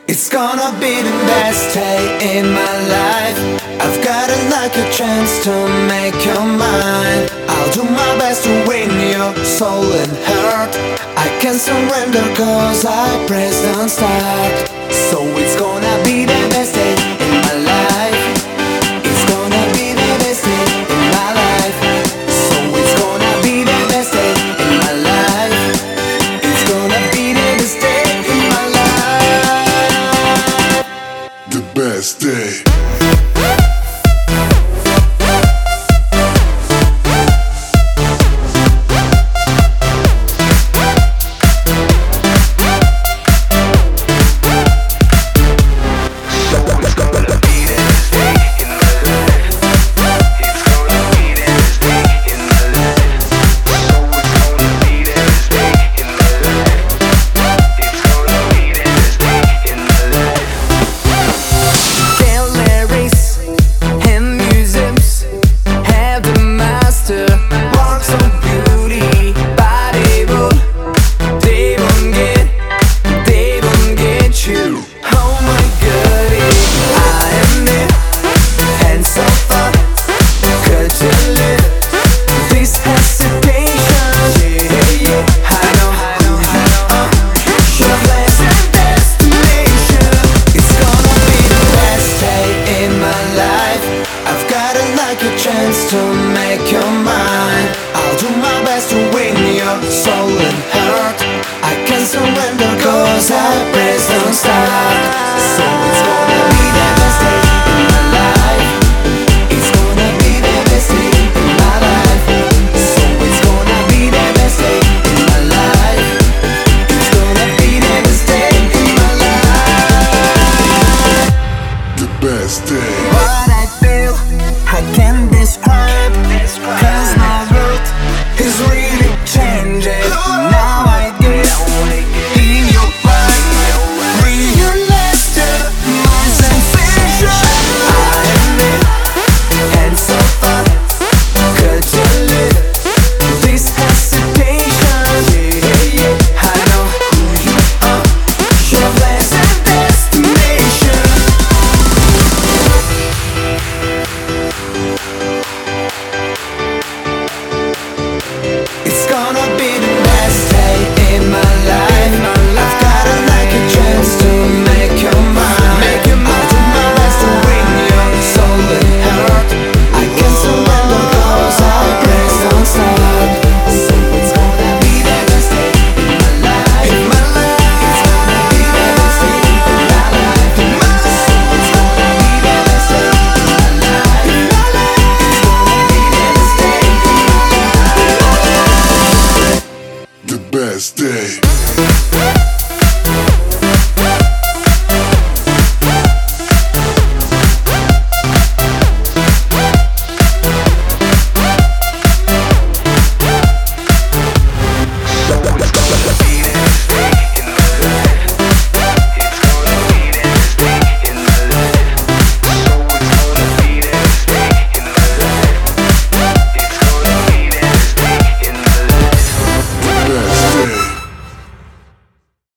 It's gonna be the best day in my life. I've got a lucky chance to make your mind. I'll do my best to win your soul and heart. I can't surrender cause I pressed on start. So it's gonna be the best day in my life. It's gonna be the best day in my life. So it's gonna be the best day in my life. It's gonna be the best day in my life. The best day. To make your mind, I'll do my best to win your soul and heart. I can't surrender cause I pressed on start. So it's gonna be the best day in my life. It's gonna be the best day in my life. So it's gonna be the best day in my life. It's gonna be the best day in my life. The best day. What I feel, I can't describe, cause my world is really changing. Now I get in your mind, realize my sensation. I am it, and so far, could you live this hesitation? I know who you are, your blessed destination. It's gonna be the best day in my life. I've got a lucky chance to make your mind. I'll do my best to win your soul and heart. I can't surrender cause I pressed on start. So it's gonna be the best day in my life. It's gonna be the best day in my life. So it's gonna be the best day in my life. It's gonna be the best day in my life. The best day.